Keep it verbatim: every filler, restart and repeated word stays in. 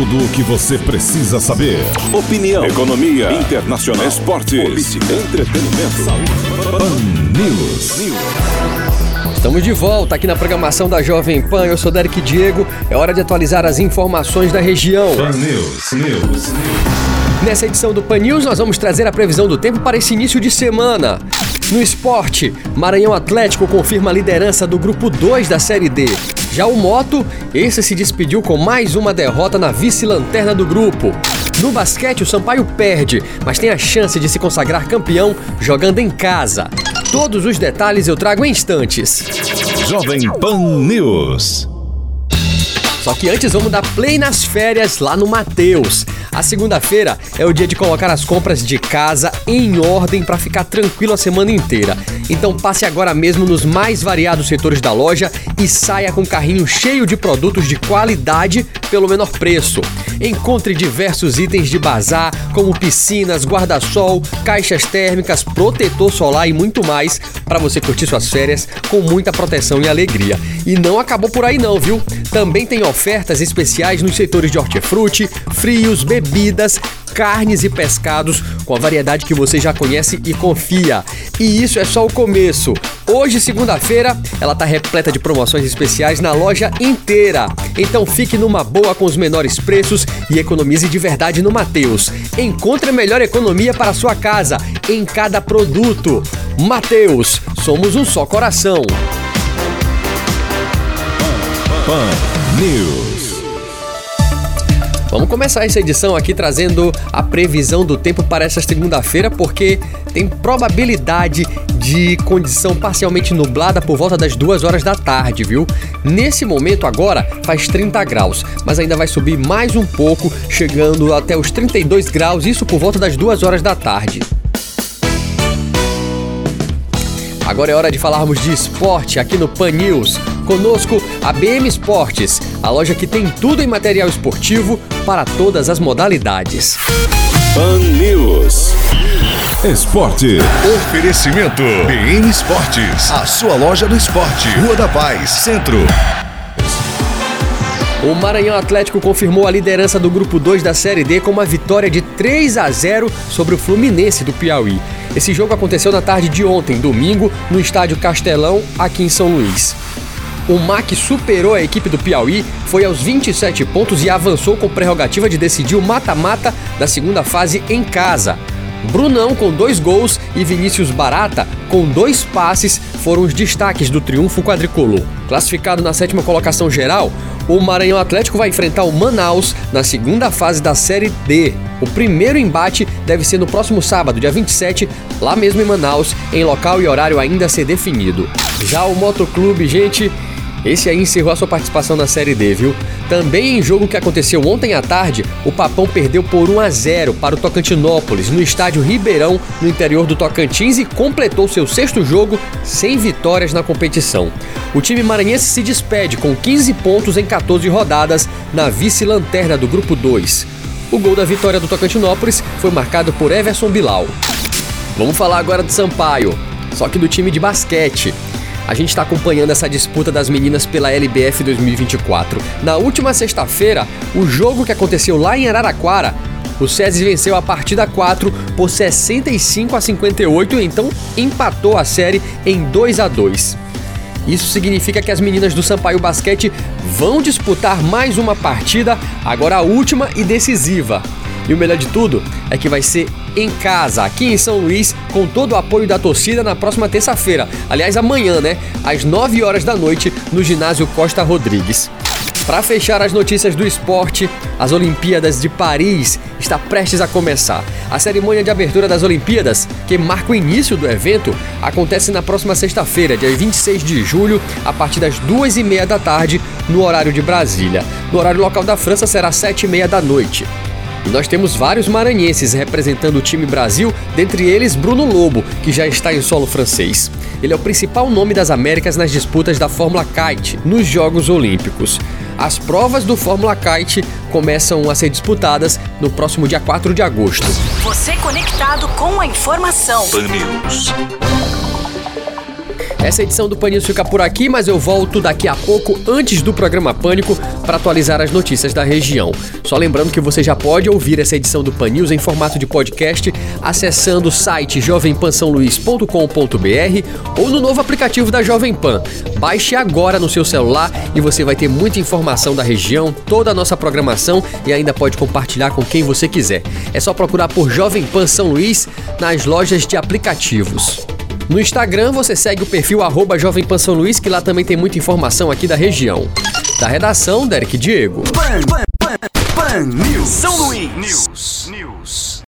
Tudo o que você precisa saber. Opinião, economia, internacional, esportes, política, entretenimento, saúde. Pan News. Estamos de volta aqui na programação da Jovem Pan. Eu sou Derek Diego. É hora de atualizar as informações da região. Pan News. News. Nessa edição do Pan News, nós vamos trazer a previsão do tempo para esse início de semana. No esporte, Maranhão Atlético confirma a liderança do grupo dois da Série D. Já o Moto, esse se despediu com mais uma derrota na vice-lanterna do grupo. No basquete, o Sampaio perde, mas tem a chance de se consagrar campeão jogando em casa. Todos os detalhes eu trago em instantes. Jovem Pan News. Só que antes vamos dar play nas férias lá no Mateus. A segunda-feira é o dia de colocar as compras de casa em ordem para ficar tranquilo a semana inteira. Então passe agora mesmo nos mais variados setores da loja e saia com um carrinho cheio de produtos de qualidade pelo menor preço. Encontre diversos itens de bazar, como piscinas, guarda-sol, caixas térmicas, protetor solar e muito mais para você curtir suas férias com muita proteção e alegria. E não acabou por aí não, viu? Também tem ofertas especiais nos setores de hortifruti, frios, bebidas, carnes e pescados com a variedade que você já conhece e confia. E isso é só o começo. Hoje, segunda-feira, ela tá repleta de promoções especiais na loja inteira. Então fique numa boa com os menores preços e economize de verdade no Mateus. Encontre a melhor economia para a sua casa em cada produto. Mateus, somos um só coração. Pan News. Vamos começar essa edição aqui trazendo a previsão do tempo para essa segunda-feira, porque tem probabilidade de condição parcialmente nublada por volta das duas horas da tarde, viu? Nesse momento agora faz trinta graus, mas ainda vai subir mais um pouco, chegando até os trinta e dois graus, isso por volta das duas horas da tarde. Agora é hora de falarmos de esporte aqui no Pan News. Conosco, a B M Esportes, a loja que tem tudo em material esportivo para todas as modalidades. Pan News. Esporte. Oferecimento B M Esportes, a sua loja do esporte. Rua da Paz, Centro. O Maranhão Atlético confirmou a liderança do grupo dois da Série D com uma vitória de três a zero sobre o Fluminense do Piauí. Esse jogo aconteceu na tarde de ontem, domingo, no estádio Castelão, aqui em São Luís. O M A C superou a equipe do Piauí, foi aos vinte e sete pontos e avançou com prerrogativa de decidir o mata-mata da segunda fase em casa. Brunão com dois gols e Vinícius Barata com dois passes foram os destaques do triunfo quadricolor. Classificado na sétima colocação geral, o Maranhão Atlético vai enfrentar o Manaus na segunda fase da Série D. O primeiro embate deve ser no próximo sábado, dia vinte e sete, lá mesmo em Manaus, em local e horário ainda a ser definido. Já o Motoclube, gente, esse aí encerrou a sua participação na Série D, viu? Também em jogo que aconteceu ontem à tarde, o Papão perdeu por um a zero para o Tocantinópolis, no estádio Ribeirão, no interior do Tocantins, e completou seu sexto jogo sem vitórias na competição. O time maranhense se despede com quinze pontos em quatorze rodadas na vice-lanterna do grupo dois. O gol da vitória do Tocantinópolis foi marcado por Everson Bilal. Vamos falar agora do Sampaio, só que do time de basquete. A gente está acompanhando essa disputa das meninas pela L B F dois mil e vinte e quatro. Na última sexta-feira, o jogo que aconteceu lá em Araraquara, o SESI venceu a partida quatro por sessenta e cinco a cinquenta e oito e então empatou a série em dois a dois. Isso significa que as meninas do Sampaio Basquete vão disputar mais uma partida, agora a última e decisiva. E o melhor de tudo é que vai ser em casa, aqui em São Luís, com todo o apoio da torcida na próxima terça-feira. Aliás, amanhã, né? Às nove horas da noite, no ginásio Costa Rodrigues. Para fechar as notícias do esporte, as Olimpíadas de Paris está prestes a começar. A cerimônia de abertura das Olimpíadas, que marca o início do evento, acontece na próxima sexta-feira, dia vinte e seis de julho, a partir das duas e meia da tarde, no horário de Brasília. No horário local da França será sete e meia da noite. E nós temos vários maranhenses representando o time Brasil, dentre eles Bruno Lobo, que já está em solo francês. Ele é o principal nome das Américas nas disputas da Fórmula Kite nos Jogos Olímpicos. As provas do Fórmula Kite começam a ser disputadas no próximo dia quatro de agosto. Você conectado com a informação. Pan News. Essa edição do Pan News fica por aqui, mas eu volto daqui a pouco, antes do programa Pânico, para atualizar as notícias da região. Só lembrando que você já pode ouvir essa edição do Pan News em formato de podcast, acessando o site jovem pan são luís ponto com ponto b r ou no novo aplicativo da Jovem Pan. Baixe agora no seu celular e você vai ter muita informação da região, toda a nossa programação e ainda pode compartilhar com quem você quiser. É só procurar por Jovem Pan São Luís nas lojas de aplicativos. No Instagram, você segue o perfil arroba Jovem Pan São Luís, que lá também tem muita informação aqui da região. Da redação, Derek Diego. Pan, Pan, Pan, Pan News. São Luís.